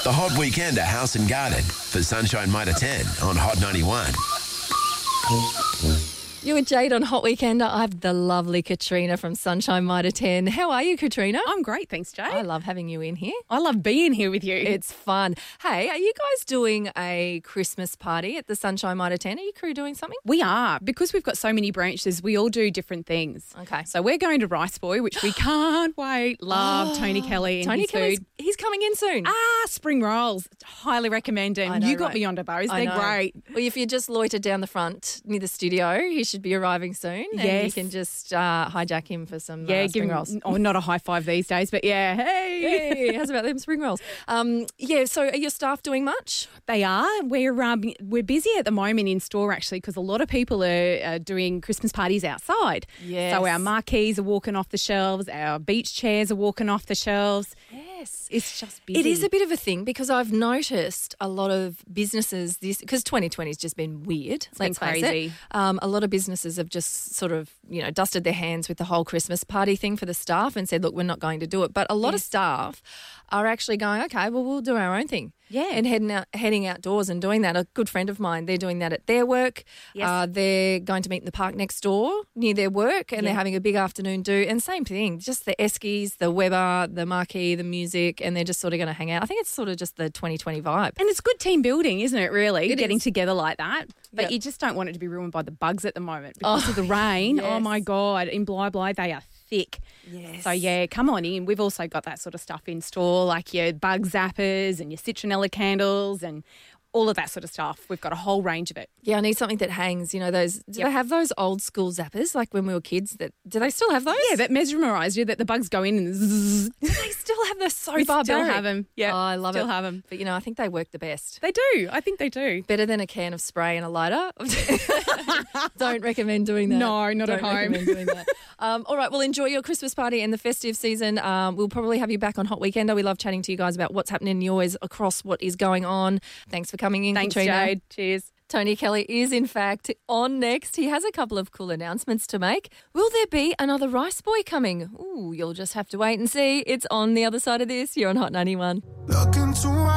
The Hot Weekend at House and Garden for Sunshine Mitre 10 on Hot 91. You and Jade on Hot Weekender. I have the lovely Katrina from Sunshine Mitre 10. How are you, Katrina? I'm great, thanks, Jade. I love having you in here. I love being here with you. It's fun. Hey, are you guys doing a Christmas party at the Sunshine Mitre 10? Are your crew doing something? We are. Because we've got so many branches, we all do different things. Okay. So we're going to Rice Boy, which we can't wait. Love Tony Kelly and Tony his Kelly's, food. he's coming in soon. Spring rolls. Highly recommend them. I know, You got right? me onto those. I They're know. great. Well, if you just loiter down the front near the studio, he should be arriving soon. And you Yes. can just hijack him for some Yeah, give spring him, rolls. not a high five these days, but yeah, Hey, how's about them spring rolls? So are your staff doing much? They are. We're busy at the moment in store actually because a lot of people are doing Christmas parties outside. Yes. So our marquees are walking off the shelves. Our beach chairs are walking off the shelves. Yes. It's just busy. It is a bit of a thing because I've noticed a lot of businesses because 2020 has just been weird. Let's been face crazy. it. A lot of businesses have just sort of dusted their hands with the whole Christmas party thing for the staff and said, look, we're not going to do it. But a lot of staff are actually going, okay, well, we'll do our own thing. Yeah. And heading outdoors and doing that. A good friend of mine, they're doing that at their work. Yes. They're going to meet in the park next door near their work and they're having a big afternoon do. And same thing, just the Eskies, the Weber, the Marquee, the music, and they're just sort of going to hang out. I think it's sort of just the 2020 vibe. And it's good team building, isn't it, really? It Getting is. together like that. But Yep. you just don't want it to be ruined by the bugs at the moment because of the rain. yes. Oh, my God. In Bly, they are thick. Yes. So, yeah, come on in. We've also got that sort of stuff in store, like your bug zappers and your citronella candles and all of that sort of stuff. We've got a whole range of it. Yeah, I need something that hangs. Those. Do they have those old school zappers like when we were kids? Do they still have those? Yeah, that mesmerise you, that the bugs go in and zzz. Do they still have those? So We still barbaric. have them. Yeah, Oh, I love it. still have them. But I think they work the best. They do. I think they do. Better than a can of spray and a lighter. Don't recommend doing that. No, not at Don't home. recommend doing that. All right, well, enjoy your Christmas party and the festive season. We'll probably have you back on Hot Weekender. We love chatting to you guys about what's happening in yours across what is going on. Thanks for coming in, Thanks, Katrina. Jade. Cheers. Tony Kelly is, in fact, on next. He has a couple of cool announcements to make. Will there be another Rice Boy coming? Ooh, you'll just have to wait and see. It's on the other side of this. You're on Hot 91.